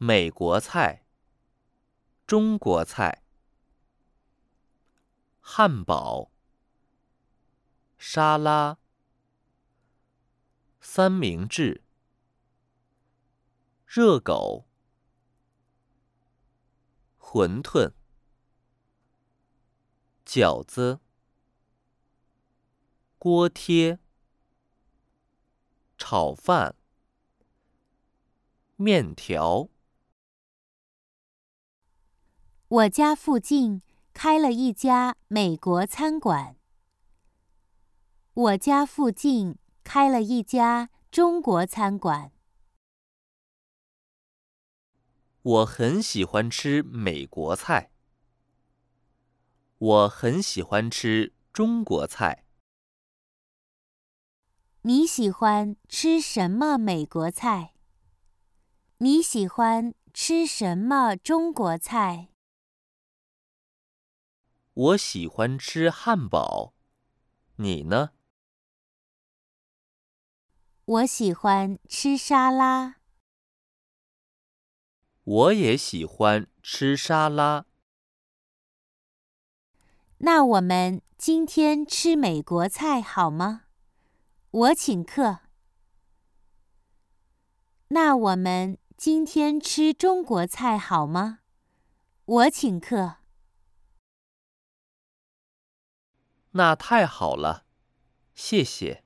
美国菜、中国菜、汉堡、沙拉、三明治、热狗、馄饨、饺子、锅贴、炒饭、面条。 我家附近开了一家美国餐馆。我家附近开了一家中国餐馆。 我很喜欢吃美国菜。我很喜欢吃中国菜。 你喜欢吃什么美国菜？你喜欢吃什么中国菜？ 我喜欢吃汉堡。你呢？ 我喜欢吃沙拉。 我也喜欢吃沙拉。 那我们今天吃美国菜好吗？我请客。那我们今天吃中国菜好吗？我请客。 那太好了，谢谢。